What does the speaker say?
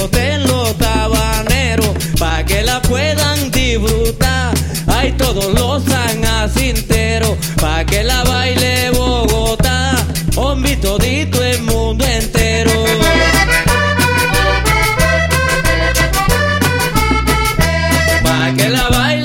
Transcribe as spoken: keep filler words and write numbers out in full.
mote en los tabaneros, pa' que la puedan disfrutar. Hay todos los sanjacinteros, pa' que la baile Bogotá, hombre, todito el mundo entero. Pa' que la baile